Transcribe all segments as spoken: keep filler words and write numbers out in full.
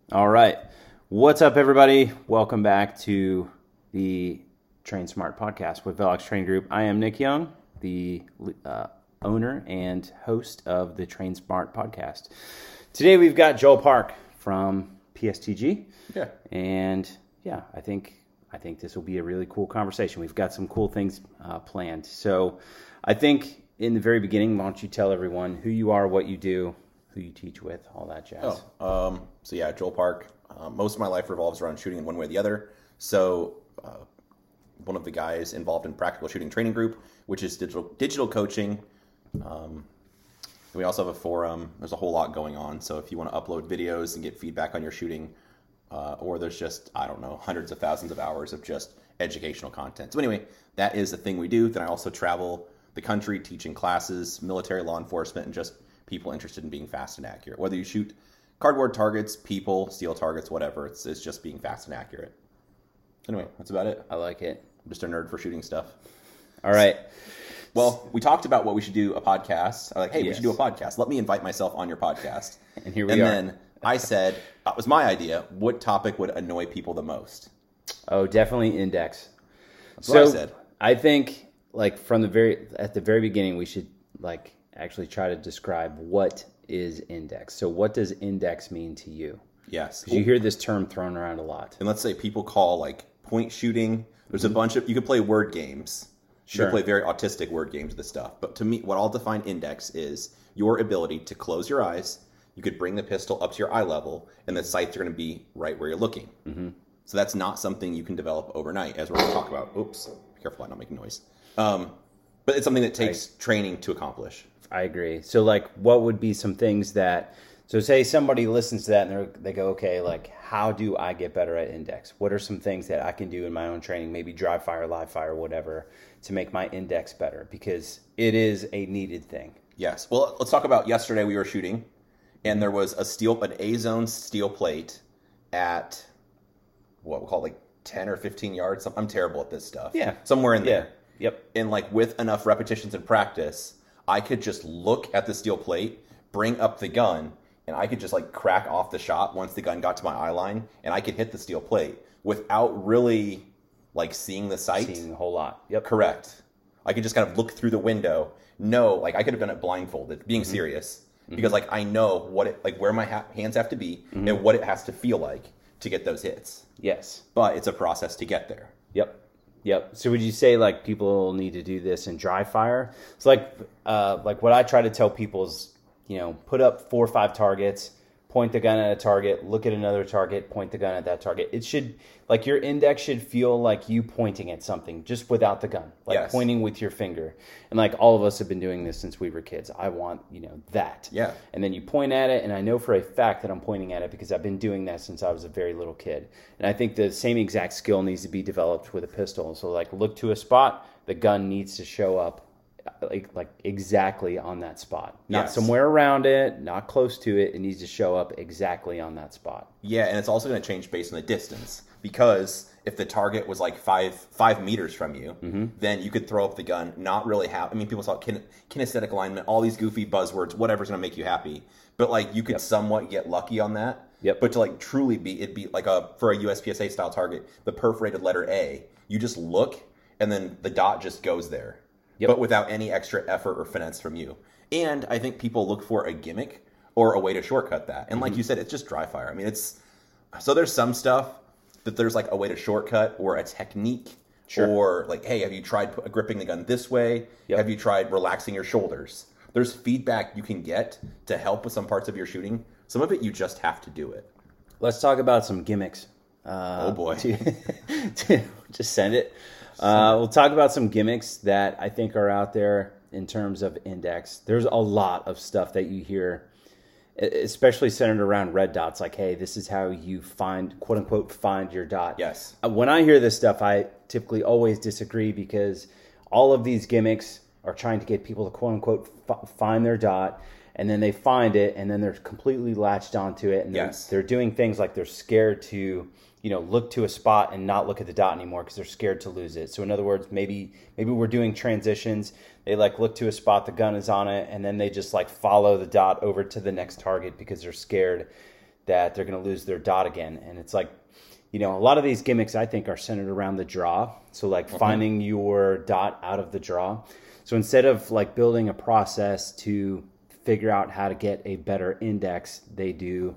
All right. What's up, everybody? Welcome back to the Train Smart podcast with Velox Train Group. I am Nick Young, the uh, owner and host of the Train Smart podcast. Today we've got Joel Park from P S T G. Yeah. And yeah, I think I think this will be a really cool conversation. We've got some cool things uh, planned. So I think in the very beginning, why don't you tell everyone who you are, what you do, who you teach with, all that jazz. Oh, um, so yeah, Joel Park. Uh, most of my life revolves around shooting in one way or the other. So uh, one of the guys involved in Practical Shooting Training Group, which is digital digital coaching. Um, we also have a forum. There's a whole lot going on. So if you want to upload videos and get feedback on your shooting, uh, or there's just, I don't know, hundreds of thousands of hours of just educational content. So anyway, that is the thing we do. Then I also travel the country teaching classes, military, law enforcement, and just people interested in being fast and accurate. Whether you shoot cardboard targets, people, steel targets, whatever, it's, it's just being fast and accurate. Anyway, that's about it. I like it. I'm just a nerd for shooting stuff. All right. Well, we talked about what we should do a podcast. I'm like, hey, Yes. we should do a podcast. Let me invite myself on your podcast. And here we and are. then I said, that was my idea. What topic would annoy people the most? Oh, definitely index. That's so what I said. I think like from the very at the very beginning we should like actually try to describe what is index. So what does index mean to you? Yes. Because you hear this term thrown around a lot. And let's say people call like point shooting. There's a bunch of, you could play word games. You Sure. can play very autistic word games with this stuff. But to me, what I'll define index is your ability to close your eyes. You could bring the pistol up to your eye level, and the sights are going to be right where you're looking. Mm-hmm. So that's not something you can develop overnight, as we're going to talk about. Oops, be careful, I'm not making noise. Um, but it's something that takes training to accomplish. I agree. So like what would be some things that so say somebody listens to that and they're, they go, okay, like how do I get better at index? What are some things that I can do in my own training, maybe dry fire, live fire, whatever, to make my index better? Because it is a needed thing. Yes. Well, let's talk about yesterday we were shooting, and there was a steel, an A-zone steel plate at what we'll call like ten or fifteen yards. I'm terrible at this stuff. Yeah. Somewhere in Yeah. there. Yep. And like with enough repetitions and practice, I could just look at the steel plate, bring up the gun, and I could just like crack off the shot once the gun got to my eye line, and I could hit the steel plate without really like seeing the sight. Seeing a whole lot. Yep. Correct. I could just kind of look through the window. No, like I could have done it blindfolded, being mm-hmm. serious, mm-hmm. because like I know what it, like where my ha- hands have to be mm-hmm. and what it has to feel like to get those hits. Yes. But it's a process to get there. Yep. Yep. So would you say like people need to do this in dry fire? It's like uh, like what I try to tell people is, you know, put up four or five targets, point the gun at a target, look at another target, point the gun at that target. It should, like your index should feel like you pointing at something just without the gun, like yes. pointing with your finger. And like all of us have been doing this since we were kids. I want, you know, that. Yeah. And then you point at it, and I know for a fact that I'm pointing at it because I've been doing that since I was a very little kid. And I think the same exact skill needs to be developed with a pistol. So like look to a spot, the gun needs to show up like like exactly on that spot. Not yes. somewhere around it, not close to it. It needs to show up exactly on that spot. Yeah, and it's also going to change based on the distance. Because if the target was like five five meters from you, mm-hmm. then you could throw up the gun, not really have... I mean, people talk kin- kinesthetic alignment, all these goofy buzzwords, whatever's going to make you happy. But like you could yep. somewhat get lucky on that. Yep. But to like truly be, it'd be like a, for a U S P S A style target, the perforated letter A, you just look and then the dot just goes there. Yep. But without any extra effort or finesse from you. And I think people look for a gimmick or a way to shortcut that. And like mm-hmm. you said, it's just dry fire. I mean, it's... So there's some stuff that there's like a way to shortcut or a technique. Sure. Or like, hey, have you tried p- gripping the gun this way? Yep. Have you tried relaxing your shoulders? There's feedback you can get to help with some parts of your shooting. Some of it, you just have to do it. Let's talk about some gimmicks. Uh, oh, boy. To, to, just send it. Uh, we'll talk about some gimmicks that I think are out there in terms of index. There's a lot of stuff that you hear, especially centered around red dots. Like, hey, this is how you find, quote unquote, find your dot. Yes. When I hear this stuff, I typically always disagree because all of these gimmicks are trying to get people to, quote unquote, f- find their dot. And then they find it, and then they're completely latched onto it. And yes. they're, they're doing things like they're scared to, you know, look to a spot and not look at the dot anymore because they're scared to lose it. So in other words, maybe maybe we're doing transitions. They like look to a spot, the gun is on it, and then they just like follow the dot over to the next target because they're scared that they're going to lose their dot again. And it's like, you know, a lot of these gimmicks I think are centered around the draw. So like mm-hmm. finding your dot out of the draw. So instead of like building a process to figure out how to get a better index, they do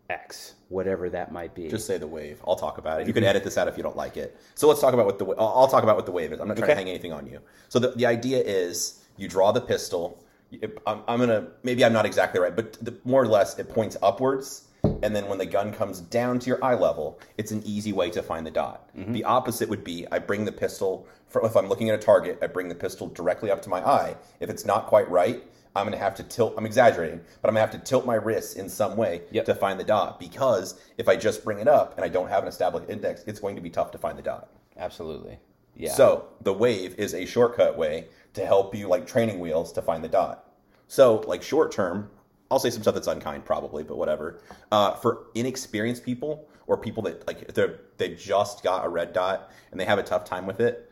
X, whatever that might be. Just say the wave. I'll talk about it. You can edit this out if you don't like it. So let's talk about what the I'll talk about what the wave is. I'm not trying okay. to hang anything on you. So the, the idea is you draw the pistol. I'm, I'm gonna maybe I'm not exactly right, but the, more or less it points upwards, and then when the gun comes down to your eye level, it's an easy way to find the dot. Mm-hmm. The opposite would be I bring the pistol. For, if I'm looking at a target, I bring the pistol directly up to my eye. If it's not quite right, I'm going to have to tilt, I'm exaggerating, but I'm going to have to tilt my wrists in some way yep. to find the dot, because if I just bring it up and I don't have an established index, it's going to be tough to find the dot. Absolutely. Yeah. So the wave is a shortcut way to help you, like training wheels, to find the dot. So like short term, I'll say some stuff that's unkind probably, but whatever. Uh, for inexperienced people or people that like they they just got a red dot and they have a tough time with it,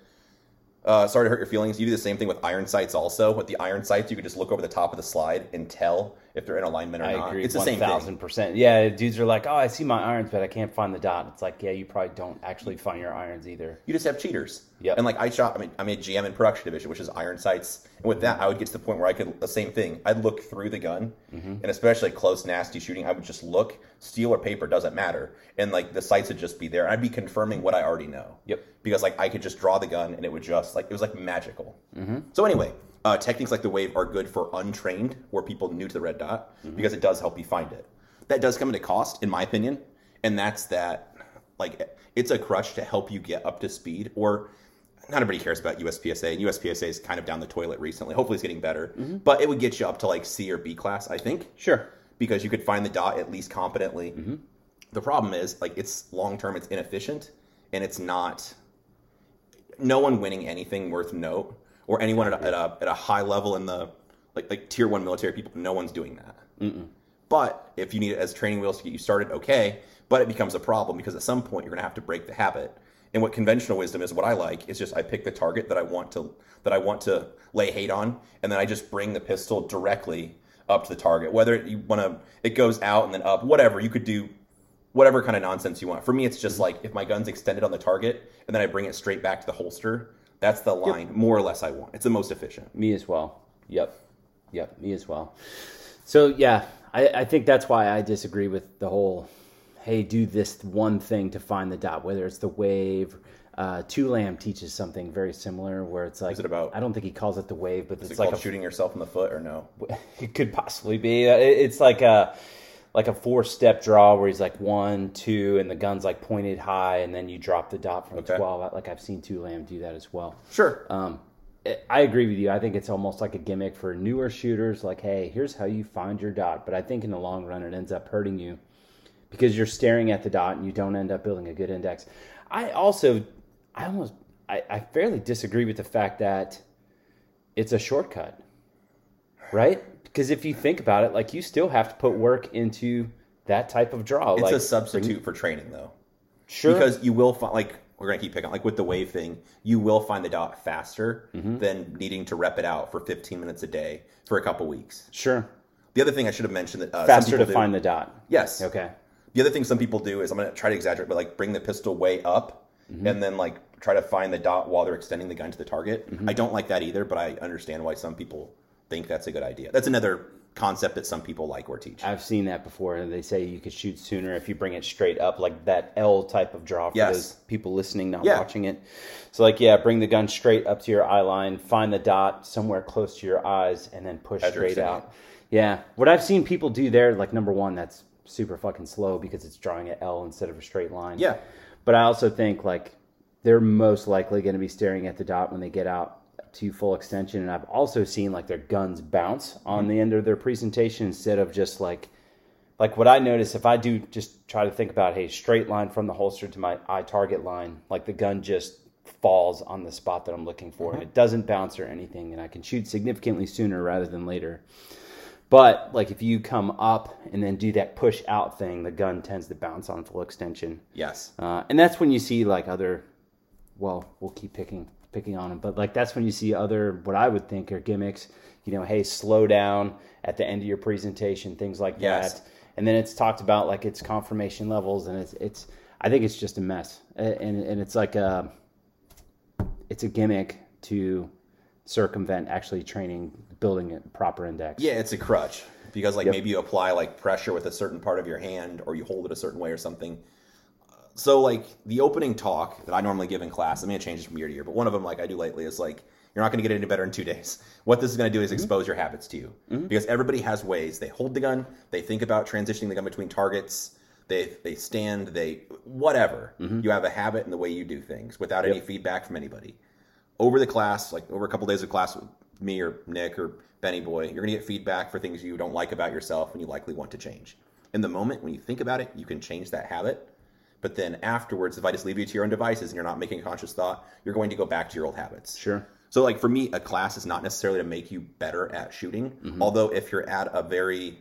Uh, sorry to hurt your feelings. You do the same thing with iron sights also. With the iron sights, you can just look over the top of the slide and tell if they're in alignment or I not. Agree, it's the same thing. one thousand percent. Yeah, dudes are like, oh, I see my irons, but I can't find the dot. It's like, yeah, you probably don't actually find your irons either. You just have cheaters. Yep. And like I shot, I mean, I'm a G M in production division, which is iron sights. And with that, I would get to the point where I could, the same thing. I'd look through the gun, mm-hmm. and especially close, nasty shooting, I would just look. Steel or paper, doesn't matter. And like the sights would just be there. I'd be confirming what I already know. Yep. Because like I could just draw the gun and it would just like, it was like magical. Mm-hmm. So anyway, uh, techniques like the wave are good for untrained or people new to the red dot, mm-hmm. because it does help you find it. That does come at a cost, in my opinion. And that's that, like, it's a crutch to help you get up to speed. Or not everybody cares about U S P S A. And U S P S A is kind of down the toilet recently. Hopefully it's getting better. Mm-hmm. But it would get you up to like C or B class, I think. Sure. Because you could find the dot at least competently. Mm-hmm. The problem is, like, it's long-term, it's inefficient, and it's not, no one winning anything worth note, or anyone at a, at a, at a high level in the, like, like tier one military people, no one's doing that. Mm-mm. But if you need it as training wheels to get you started, okay, but it becomes a problem, because at some point you're going to have to break the habit. And what conventional wisdom is, what I like, is just I pick the target that I want to, that I want to lay hate on, and then I just bring the pistol directly up to the target. Whether you want to, it goes out and then up, whatever, you could do whatever kind of nonsense you want. For me, it's just like if my gun's extended on the target and then I bring it straight back to the holster, that's the line, yep. more or less, I want. It's the most efficient. Me as well. Yep. Yep, me as well. So, yeah, I, I think that's why I disagree with the whole, hey, do this one thing to find the dot, whether it's the wave. Uh, Tulam teaches something very similar where it's like, what's it about? I don't think he calls it the wave, but Is it's it like called a, shooting yourself in the foot, or no? It could possibly be. It's like a like a four step draw where he's like one, two, and the gun's like pointed high, and then you drop the dot from okay. twelve. Like I've seen Tulam do that as well. Sure. Um, I agree with you. I think it's almost like a gimmick for newer shooters. Like, hey, here's how you find your dot. But I think in the long run, it ends up hurting you because you're staring at the dot and you don't end up building a good index. I also, I almost, I, I fairly disagree with the fact that it's a shortcut, right? Because if you think about it, like you still have to put work into that type of draw. It's like, a substitute for training, though. Sure. Because you will find, like, we're going to keep picking on, like with the wave thing, you will find the dot faster mm-hmm. than needing to rep it out for fifteen minutes a day for a couple weeks. Sure. The other thing I should have mentioned that uh, faster some to do, find the dot. Yes. Okay. The other thing some people do is, I'm going to try to exaggerate, but like bring the pistol way up mm-hmm. and then like try to find the dot while they're extending the gun to the target. Mm-hmm. I don't like that either, but I understand why some people think that's a good idea. That's another concept that some people like or teach. I've seen that before, and they say you could shoot sooner if you bring it straight up, like that L type of draw for yes. those people listening, not yeah. watching it. So like, yeah, bring the gun straight up to your eye line, find the dot somewhere close to your eyes, and then push As straight out. Yeah. What I've seen people do there, like number one, that's super fucking slow because it's drawing an L instead of a straight line. Yeah. But I also think like they're most likely going to be staring at the dot when they get out to full extension, and I've also seen like their guns bounce on mm-hmm. the end of their presentation instead of just like like what I notice if I do just try to think about, hey, straight line from the holster to my eye target line, like the gun just falls on the spot that I'm looking for mm-hmm. and it doesn't bounce or anything, and I can shoot significantly sooner rather than later. But like if you come up and then do that push out thing, the gun tends to bounce on full extension. Yes. Uh, and that's when you see like other, well, we'll keep picking picking on them, but like that's when you see other what I would think are gimmicks, you know, hey, slow down at the end of your presentation, things like yes. that, and then it's talked about like its confirmation levels, and it's it's. I think it's just a mess, and and it's like a, it's a gimmick to circumvent actually training, building a proper index. Yeah, it's a crutch because like Yep. maybe you apply like pressure with a certain part of your hand, or you hold it a certain way or something. So like the opening talk that I normally give in class, I mean it changes from year to year, but one of them like I do lately is like, you're not going to get any better in two days. What this is going to do is expose your habits to you. Mm-hmm. Because everybody has ways. They hold the gun, they think about transitioning the gun between targets, they they stand, they whatever. Mm-hmm. You have a habit in the way you do things without any Yep. feedback from anybody. Over the class, like over a couple days of class with me or Nick or Benny Boy, you're going to get feedback for things you don't like about yourself and you likely want to change. In the moment when you think about it, you can change that habit. But then afterwards, if I just leave you to your own devices and you're not making a conscious thought, you're going to go back to your old habits. Sure. So like for me, a class is not necessarily to make you better at shooting. Mm-hmm. Although if you're at a very,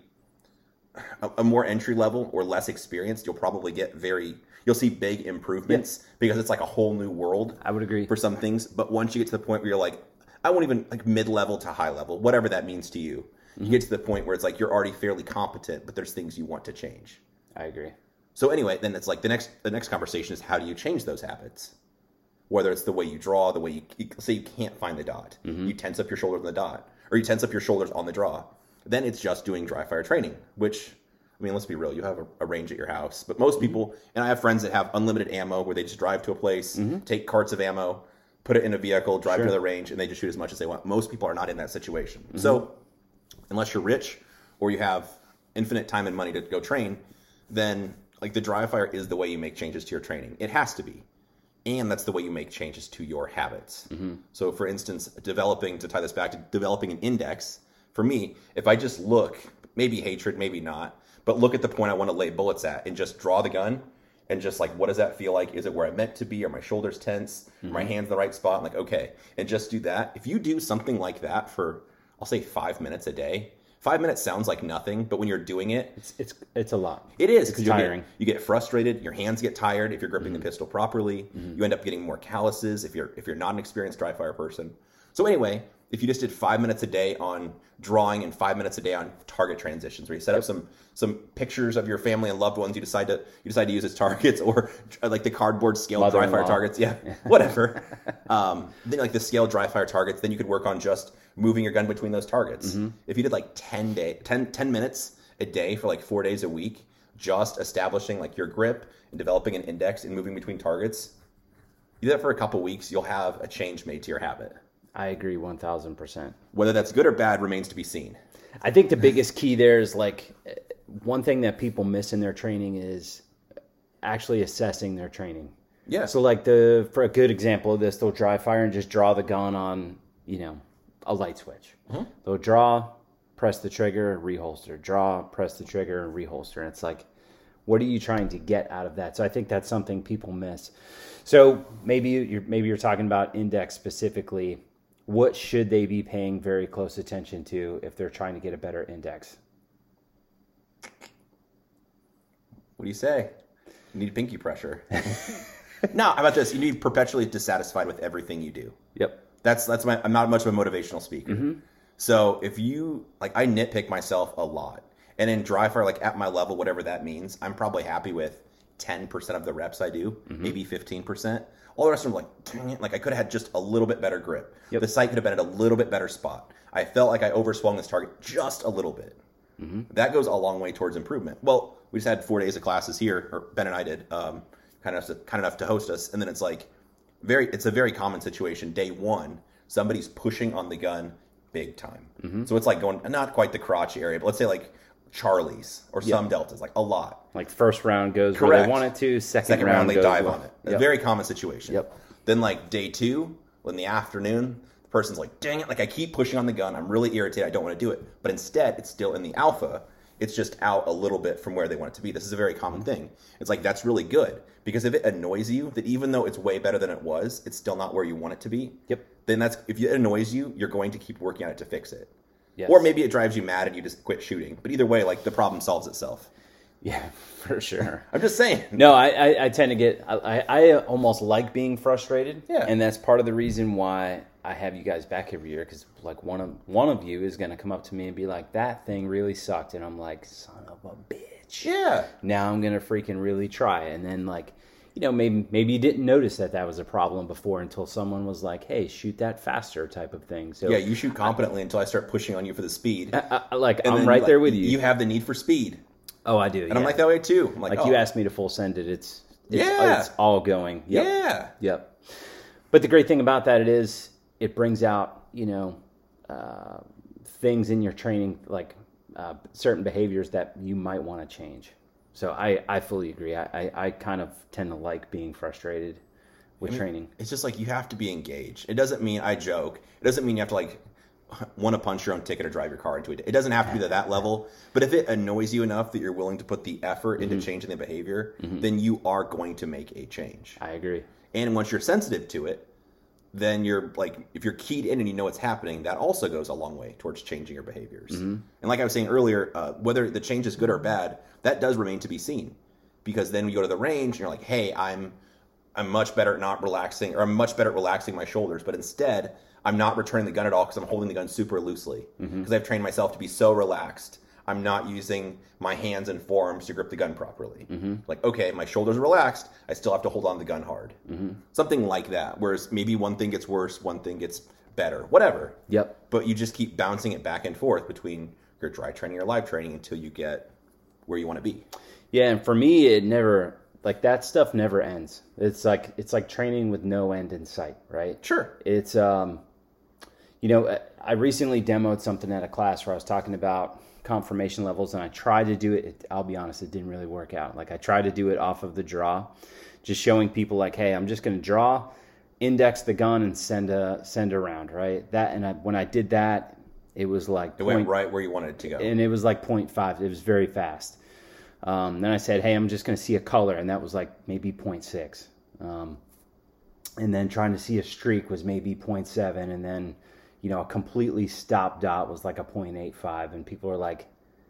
a, a more entry level or less experienced, you'll probably get very, you'll see big improvements because it's like a whole new world I would agree. for some things. But once you get to the point where you're like, I won't even like mid-level to high level, whatever that means to you, Mm-hmm. you get to the point where it's like you're already fairly competent, but there's things you want to change. I agree. So anyway, then it's like the next the next conversation is how do you change those habits? Whether it's the way you draw, the way you, you say you can't find the dot, Mm-hmm. you tense up your shoulders on the dot, or you tense up your shoulders on the draw. Then it's just doing dry fire training, which, I mean, let's be real, you have a, a range at your house. But most people, and I have friends that have unlimited ammo where they just drive to a place, Mm-hmm. take carts of ammo, put it in a vehicle, drive Sure. to the range, and they just shoot as much as they want. Most people are not in that situation. Mm-hmm. So unless you're rich or you have infinite time and money to go train, then like the dry fire is the way you make changes to your training. It has to be. And that's the way you make changes to your habits. Mm-hmm. So for instance, developing, to tie this back to developing an index, for me, if I just look, maybe hatred, maybe not, but look at the point I want to lay bullets at and just draw the gun and just like, what does that feel like? Is it where I meant to be? Are my shoulders tense? Are my hands in the right spot? I'm like, okay. And just do that. If you do something like that for, I'll say five minutes a day, five minutes sounds like nothing, but when you're doing it, It's it's it's a lot. it is. It's 'cause you'll get- tiring. you get frustrated. Your hands get tired if you're gripping Mm-hmm. the pistol properly. You end up getting more calluses if you're if you're not an experienced dry fire person. So anyway, if you just did five minutes a day on drawing and five minutes a day on target transitions, where you set up some some pictures of your family and loved ones you decide to you decide to use as targets, or like the cardboard scale dry fire Mother-in-law. targets, yeah, whatever. um, then like the scale dry fire targets, then you could work on just moving your gun between those targets. Mm-hmm. If you did like ten day, ten, ten minutes a day for like four days a week, just establishing like your grip and developing an index and moving between targets, you do that for a couple weeks, you'll have a change made to your habit. I agree one thousand percent. Whether that's good or bad remains to be seen. I think the biggest key there is like one thing that people miss in their training is actually assessing their training. Yeah. So like the for a good example of this, they'll dry fire and just draw the gun on, you know, a light switch. Mm-hmm. They'll draw, press the trigger, reholster, draw, press the trigger, and reholster. And it's like, what are you trying to get out of that? So I think that's something people miss. So maybe you're maybe you're talking about index specifically. What should they be paying very close attention to if they're trying to get a better index? What do you say? You need pinky pressure. No, how about this? You need perpetually dissatisfied with everything you do. Yep. That's that's my. I'm not much of a motivational speaker. So if you like, I nitpick myself a lot, and in dry fire, like at my level, whatever that means, I'm probably happy with ten percent of the reps I do, maybe fifteen percent. All the rest of them, like, dang it, like I could have had just a little bit better grip. Yep. The sight could have been at a little bit better spot. I felt like I overswung this target just a little bit. That goes a long way towards improvement. Well, we just had four days of classes here, or Ben and I did, um, kind enough to, kind enough to host us, and then it's like very, it's a very common situation. Day one, somebody's pushing on the gun big time. So it's like going not quite the crotch area, but let's say like Charlie's or some deltas, like a lot. Like first round goes where Correct. they want it to. Second, Second round, round, they goes dive where- on it. A Yep. very common situation. Yep. Then like day two, in the afternoon, the person's like, dang it, like I keep pushing on the gun. I'm really irritated. I don't want to do it. But instead, it's still in the alpha. It's just out a little bit from where they want it to be. This is a very common thing. It's like, that's really good. Because if it annoys you that even though it's way better than it was, it's still not where you want it to be. Yep. Then that's, if it annoys you, you're going to keep working on it to fix it. Yes. Or maybe it drives you mad and you just quit shooting. But either way, like the problem solves itself. Yeah, for sure. I'm just saying. No, I, I, I tend to get, I, I almost like being frustrated. Yeah. And that's part of the reason why I have you guys back every year. Because like one of one of you is going to come up to me and be like, that thing really sucked. And I'm like, son of a bitch. bitch. Yeah. Now I'm going to freaking really try. And then like, you know, maybe maybe you didn't notice that that was a problem before until someone was like, hey, shoot that faster type of thing. So Yeah, you shoot competently I, until I start pushing on you for the speed. I, I, like, and I'm then, right like, there with you. You have the need for speed. Oh, I do. And yeah. I'm like that way too. I'm like, like oh. you asked me to full send it. It's, it's, yeah. it's all going. Yep. Yeah. Yep. But the great thing about that it is it brings out, you know, uh, things in your training, like uh, certain behaviors that you might want to change. So I, I fully agree. I, I, I kind of tend to like being frustrated with I mean, training. It's just like you have to be engaged. It doesn't mean, I joke, it doesn't mean you have to like want to punch your own ticket or drive your car into it. It doesn't have to be to that level. But if it annoys you enough that you're willing to put the effort into mm-hmm. changing the behavior, mm-hmm. then you are going to make a change. I agree. And once you're sensitive to it, then you're like, if you're keyed in and you know what's happening, that also goes a long way towards changing your behaviors. Mm-hmm. And like I was saying earlier, uh, whether the change is good or bad, that does remain to be seen. Because then we go to the range and you're like, hey, I'm I'm much better at not relaxing, or I'm much better at relaxing my shoulders. But instead, I'm not returning the gun at all because I'm holding the gun super loosely. Because mm-hmm. I've trained myself to be so relaxed. I'm not using my hands and forearms to grip the gun properly. Mm-hmm. Like, okay, my shoulders are relaxed. I still have to hold on to the gun hard. Mm-hmm. Something like that. Whereas maybe one thing gets worse, one thing gets better. Whatever. Yep. But you just keep bouncing it back and forth between your dry training or live training until you get where you want to be. Yeah, and for me, it never... Like that stuff never ends. It's like it's like training with no end in sight, right? Sure. It's um, you know, I recently demoed something at a class where I was talking about confirmation levels, and I tried to do it. it I'll be honest, it didn't really work out. Like I tried to do it off of the draw, just showing people like, hey, I'm just going to draw, index the gun, and send a send a round, right? That and I, when I did that, it was like it point, went right where you wanted it to go, and it was like point five. It was very fast. Um, then I said, hey, I'm just going to see a color, and that was like maybe point six. Um, and then trying to see a streak was maybe point seven, and then, you know, a completely stopped dot was like a point eight five, and people were like,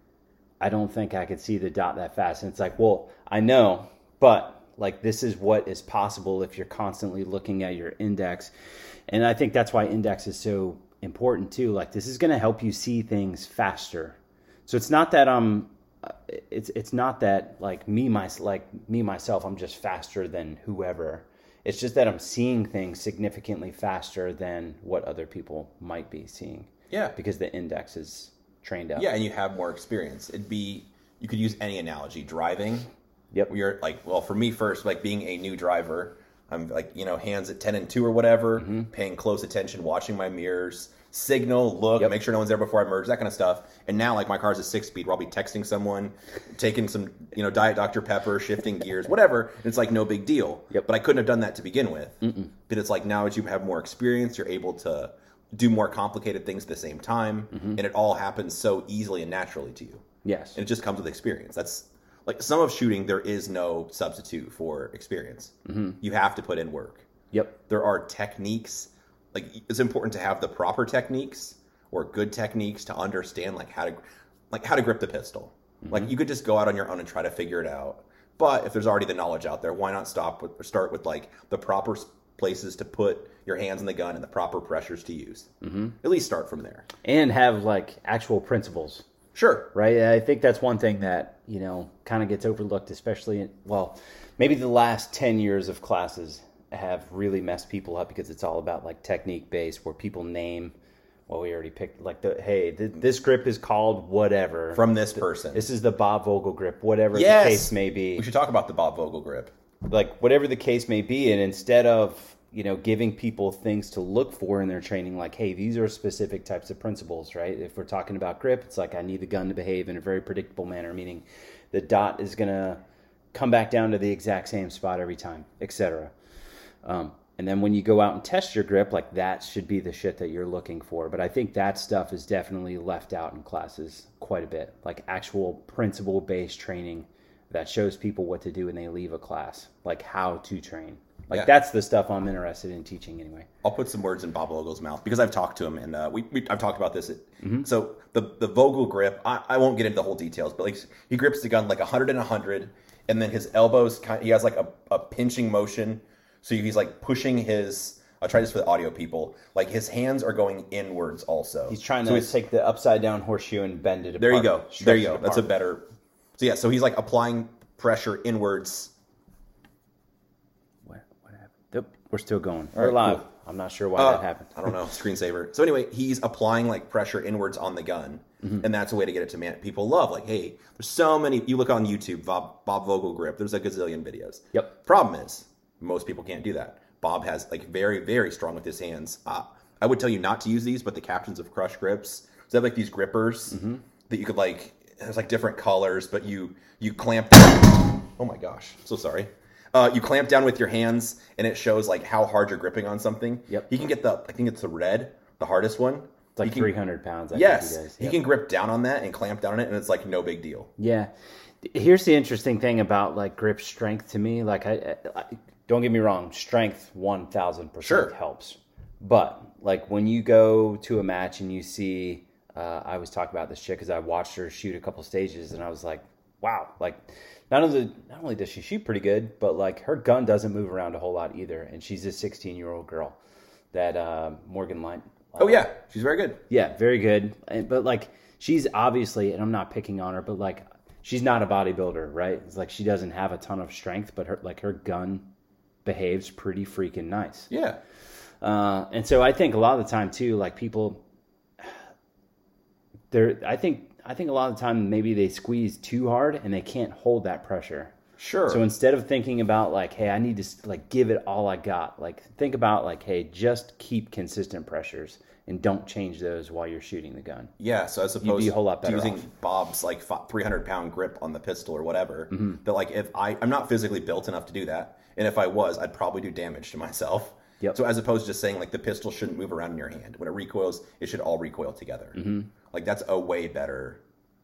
I don't think I could see the dot that fast. And it's like, well, I know, but like this is what is possible if you're constantly looking at your index. And I think that's why index is so important too. Like this is going to help you see things faster. So it's not that I'm It's it's not that like me my like me myself I'm just faster than whoever. It's just that I'm seeing things significantly faster than what other people might be seeing. Yeah, because the index is trained up. Yeah, and you have more experience. It'd be you could use any analogy. Driving. Yep. You're like, well, for me first, like being a new driver, I'm like, you know, hands at ten and two or whatever, mm-hmm. paying close attention, watching my mirrors. Signal, look, yep. make sure no one's there before I merge, that kind of stuff. And now, like, my car's a six-speed where I'll be texting someone, taking some, you know, Diet Doctor Pepper, shifting gears, whatever. And it's, like, no big deal. Yep. But I couldn't have done that to begin with. Mm-mm. But it's like now as you have more experience, you're able to do more complicated things at the same time. Mm-hmm. And it all happens so easily and naturally to you. Yes. And it just comes with experience. That's, like, some of shooting, there is no substitute for experience. Mm-hmm. You have to put in work. Yep. There are techniques. Like, it's important to have the proper techniques or good techniques to understand like how to like how to grip the pistol. Mm-hmm. Like you could just go out on your own and try to figure it out. But if there's already the knowledge out there, why not stop with or start with like the proper places to put your hands in the gun and the proper pressures to use. Mm-hmm. At least start from there. And have like actual principles. Sure. Right? I think that's one thing that, you know, kind of gets overlooked, especially in, well, maybe the last ten years of classes have really messed people up because it's all about like technique based where people name, well, we already picked like the, hey, th- this grip is called whatever. From this person. This is the Bob Vogel grip, whatever yes! the case may be. We should talk about the Bob Vogel grip. Like whatever the case may be. And instead of, you know, giving people things to look for in their training, like, hey, these are specific types of principles, right? If we're talking about grip, it's like I need the gun to behave in a very predictable manner, meaning the dot is going to come back down to the exact same spot every time, et cetera. Um, and then when you go out and test your grip, like that should be the shit that you're looking for. But I think that stuff is definitely left out in classes quite a bit, like actual principle-based training that shows people what to do when they leave a class, like how to train. Like yeah. That's the stuff I'm interested in teaching anyway. I'll put some words in Bob Vogel's mouth because I've talked to him and uh, we, we I've talked about this. At, mm-hmm. So the the Vogel grip, I, I won't get into the whole details, but like he grips the gun like one hundred and one hundred, and then his elbows, kind of, he has like a, a pinching motion. So he's like pushing his, I'll try this for the audio people, like his hands are going inwards also. He's trying so to take the upside down horseshoe and bend it apart. There you go. There you go. That's a better, So yeah, so he's like applying pressure inwards. What, what happened? Yep, we're still going. All We're right, live. cool. I'm not sure why Uh, that happened. I don't know. Screensaver. So anyway, he's applying like pressure inwards on the gun, mm-hmm. and that's a way to get it to man. People love like, hey, there's so many. You look on YouTube, Bob, Bob Vogel grip. There's a gazillion videos. Yep. Problem is, most people can't do that. Bob has like very, very strong with his hands. Uh, I would tell you not to use these, but the Captains of Crush grips. So they have like these grippers mm-hmm. that you could like. There's like different colors, but you you clamp. Oh my gosh, so sorry. Uh, you clamp down with your hands, and it shows like how hard you're gripping on something. Yep. He can get the. I think it's the red, the hardest one. It's like can, three hundred pounds. I yes, think he does. Yep. He can grip down on that and clamp down on it, and it's like no big deal. Yeah. Here's the interesting thing about like grip strength to me. Like I, I don't get me wrong, strength one thousand percent helps. But like when you go to a match and you see, uh, I was talking about this chick because I watched her shoot a couple stages, and I was like, wow, like not only not only does she shoot pretty good, but like her gun doesn't move around a whole lot either, and she's a sixteen year old girl that uh, Morgan Line. Uh, oh yeah, she's very good. Yeah, very good. And, but like she's obviously, and I'm not picking on her, but like she's not a bodybuilder, right? It's like she doesn't have a ton of strength, but her like her gun behaves pretty freaking nice. Yeah. Uh, and so I think a lot of the time too, like people, they're, I think, I think a lot of the time maybe they squeeze too hard and they can't hold that pressure. Sure. So instead of thinking about like, hey, I need to like give it all I got, like think about like, hey, just keep consistent pressures and don't change those while you're shooting the gun. Yeah. So as opposed be a whole lot to better using off. Bob's like three hundred pound grip on the pistol or whatever, Mm-hmm. that like if I I'm not physically built enough to do that, and if I was, I'd probably do damage to myself. Yep. So as opposed to just saying like the pistol shouldn't move around in your hand. When it recoils, it should all recoil together. Mm-hmm. Like that's a way better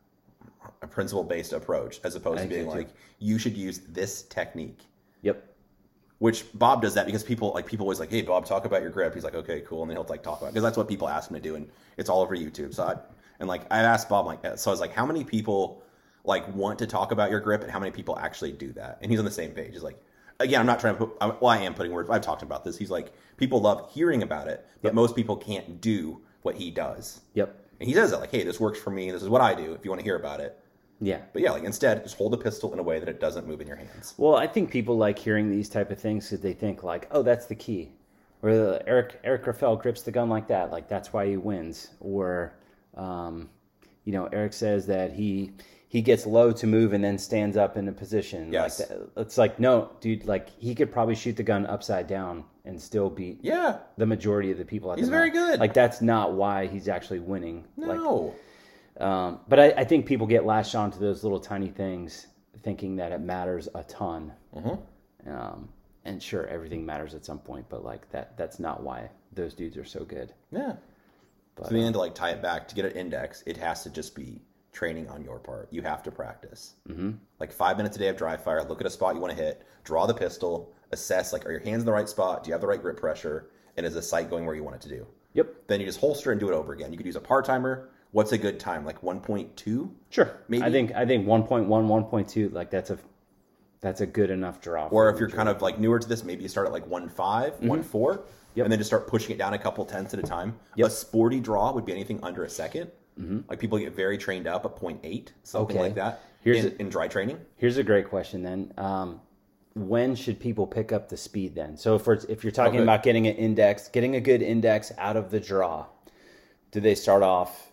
a principle based approach as opposed to being so, like you should use this technique. Yep. Which Bob does that because people like people always like, hey Bob, talk about your grip. He's like, okay, cool, and then he'll like talk about it because that's what people ask him to do, and it's all over YouTube. So I, and like I asked Bob like so I was like, how many people like want to talk about your grip and how many people actually do that? And he's on the same page. He's like, again, I'm not trying to put, well, I am putting words. I've talked about this. He's like, people love hearing about it, but Yep. most people can't do what he does. Yep. And he says that like, hey, this works for me. This is what I do. If you want to hear about it. Yeah. But yeah, like instead, just hold a pistol in a way that it doesn't move in your hands. Well, I think people like hearing these type of things because they think like, oh, that's the key. Or uh, Eric Eric Raffel grips the gun like that, like that's why he wins. Or, um, you know, Eric says that he he gets low to move and then stands up in a position. Yes. Like that. It's like, no, dude, like he could probably shoot the gun upside down and still beat Yeah. the majority of the people at He's the very mount. good. Like that's not why he's actually winning. Like, No. Um, but I, I think people get latched onto those little tiny things, thinking that it matters a ton. Mm-hmm. Um, and sure, everything matters at some point, but like that—that's not why those dudes are so good. Yeah. But, So in the end, to like tie it back, to get an index, it has to just be training on your part. You have to practice. Mm-hmm. Like five minutes a day of dry fire. Look at a spot you want to hit. Draw the pistol. Assess like, are your hands in the right spot? Do you have the right grip pressure? And is the sight going where you want it to do? Yep. Then you just holster and do it over again. You could use a par timer. What's a good time? Like one point two? Sure. Maybe. I think I think one point one, one point two, like that's a that's a good enough draw. Or if you're kind of like newer to this, maybe you start at like one five, one four, Yep. and then just start pushing it down a couple tenths at a time. Yep. A sporty draw would be anything under a second. Mm-hmm. Like people get very trained up at point eight, something Okay. like that. Here's in, a- in dry training. Here's a great question then. Um, when should people pick up the speed then? So if we're, if you're talking Okay. about getting an index, getting a good index out of the draw, do they start off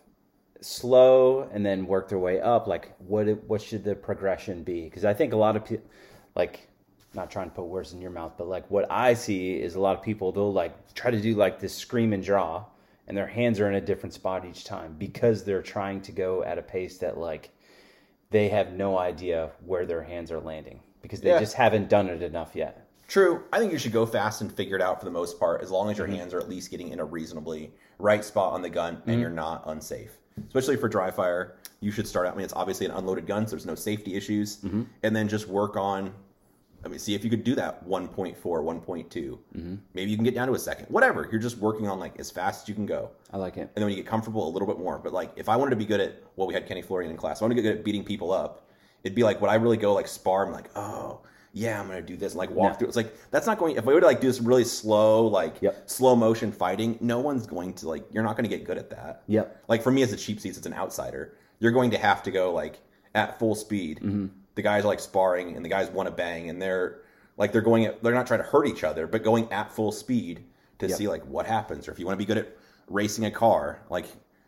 slow and then work their way up? Like what what should the progression be? Because I think a lot of people, like, not trying to put words in your mouth, but like what I see is a lot of people, they'll like try to do like this scream and draw, and their hands are in a different spot each time because they're trying to go at a pace that like they have no idea where their hands are landing because they Yeah. just haven't done it enough yet. True. I think you should go fast and figure it out for the most part, as long as your Mm-hmm. hands are at least getting in a reasonably right spot on the gun and Mm-hmm. you're not unsafe. Especially for dry fire, you should start out. I mean, it's obviously an unloaded gun, so there's no safety issues. Mm-hmm. And then just work on, I mean, see if you could do that one point four, one point two. Mm-hmm. Maybe you can get down to a second. Whatever. You're just working on like as fast as you can go. I like it. And then when you get comfortable, a little bit more. But like, if I wanted to be good at, well, we had Kenny Florian in class. If I wanted to get good at beating people up, it'd be like, would I really go like spar? I'm like, oh, yeah, I'm going to do this and like walk No. through. It's like, that's not going, if we were to like do this really slow, like Yep. slow motion fighting, no one's going to like, you're not going to get good at that. Yep. Like for me as a cheap seats, it's an outsider. You're going to have to go like at full speed. Mm-hmm. The guys are like sparring, and the guys want to bang, and they're like they're going at, they're not trying to hurt each other, but going at full speed to yep. see like what happens. Or if you want to be good at racing a car, like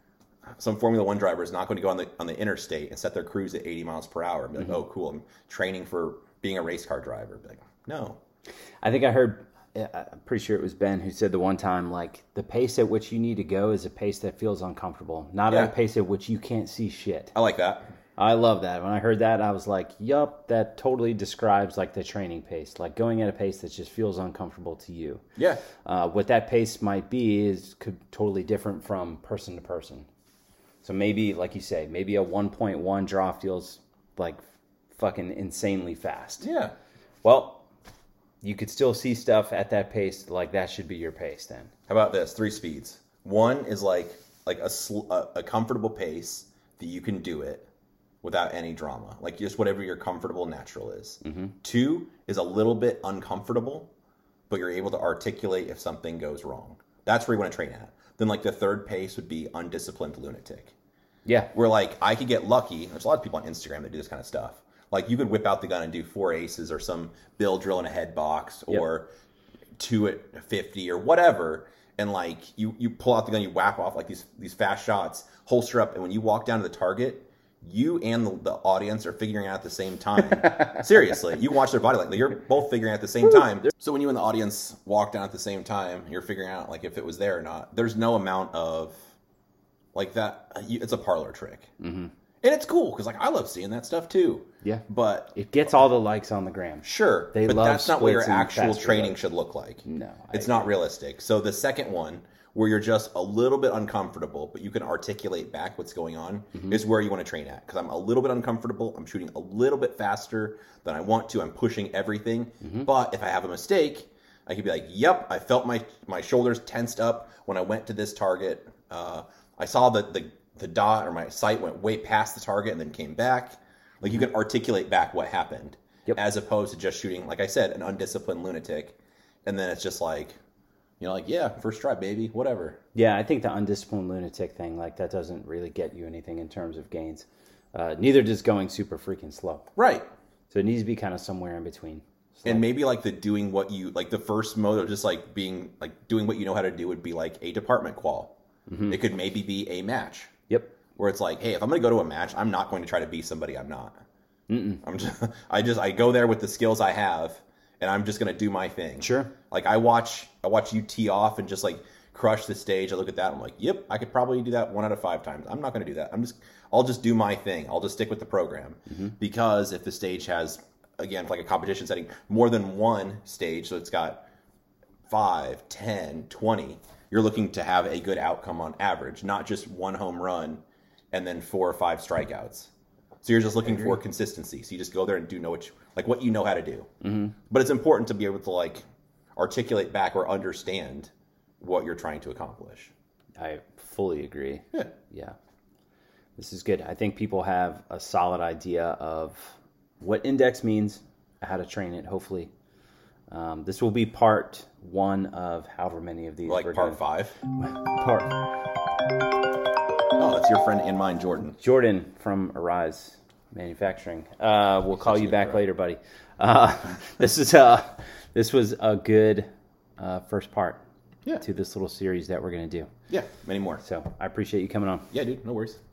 some Formula One driver is not going to go on the on the interstate and set their cruise at eighty miles per hour and be like, mm-hmm. oh, cool, I'm training for being a race car driver. Be like, no. I think I heard, I'm pretty sure it was Ben who said the one time, like, the pace at which you need to go is a pace that feels uncomfortable, not yeah. a pace at which you can't see shit. I like that. I love that. When I heard that, I was like, yup, that totally describes, like, the training pace. Like, going at a pace that just feels uncomfortable to you. Yeah. Uh, what that pace might be is could totally different from person to person. So maybe, like you say, maybe a one point one draw feels, like, fucking insanely fast. Yeah. Well, you could still see stuff at that pace, like that should be your pace then. How about this? Three speeds. One is like like a, sl- a, a comfortable pace that you can do it without any drama. Like just whatever your comfortable natural is. Mm-hmm. Two is a little bit uncomfortable, but you're able to articulate if something goes wrong. That's where you want to train at. Then like the third pace would be undisciplined lunatic. Yeah. Where like I could get lucky. There's a lot of people on Instagram that do this kind of stuff. Like, you could whip out the gun and do four aces or some bill drill in a head box or yep. two at fifty or whatever. And, like, you, you pull out the gun, you whack off, like, these these fast shots, holster up. And when you walk down to the target, you and the, the audience are figuring out at the same time. Seriously. You watch their body language. You're both figuring out at the same time. So when you and the audience walk down at the same time, you're figuring out, like, if it was there or not. There's no amount of, like, that. It's a parlor trick. Mm-hmm. And it's cool because, like, I love seeing that stuff too. Yeah, but it gets all the likes on the gram. Sure, they but love that's not what your actual training reload. should look like. No, it's not realistic. So the second one, where you're just a little bit uncomfortable, but you can articulate back what's going on, mm-hmm. is where you want to train at. Because I'm a little bit uncomfortable. I'm shooting a little bit faster than I want to. I'm pushing everything. Mm-hmm. But if I have a mistake, I could be like, "Yep, I felt my my shoulders tensed up when I went to this target. Uh, I saw the the." the dot or my sight went way past the target and then came back. Like you can articulate back what happened yep. as opposed to just shooting, like I said, an undisciplined lunatic. And then it's just like, you know, like, yeah, first try, baby, whatever. Yeah, I think the undisciplined lunatic thing, like that doesn't really get you anything in terms of gains. Uh, neither does going super freaking slow. Right. So it needs to be kind of somewhere in between. So. And maybe like the doing what you, like the first mode of just like being, like doing what you know how to do would be like a department qual. Mm-hmm. It could maybe be a match. Yep. Where it's like, hey, if I'm going to go to a match, I'm not going to try to be somebody I'm not. Mm-mm. I'm just, I just, I go there with the skills I have, and I'm just going to do my thing. Sure. Like I watch, I watch you tee off and just like crush the stage. I look at that, I'm like, yep, I could probably do that one out of five times. I'm not going to do that. I'm just, I'll just do my thing. I'll just stick with the program mm-hmm. because if the stage has, again, like a competition setting, more than one stage, so it's got five, ten, twenty. You're looking to have a good outcome on average, not just one home run and then four or five strikeouts. So you're just looking for consistency. So you just go there and do know what you, like what you know how to do. Mm-hmm. But it's important to be able to like articulate back or understand what you're trying to accomplish. I fully agree. Yeah. Yeah. This is good. I think people have a solid idea of what index means, how to train it, hopefully. Um, this will be part one of however many of these. Like we're part doing. five? Part. Oh, that's your friend and mine, Jordan. Jordan from Arise Manufacturing. Uh, we'll call you back later, buddy. Uh, this is uh, this was a good uh, first part yeah. to this little series that we're going to do. Yeah, many more. So I appreciate you coming on. Yeah, dude, no worries.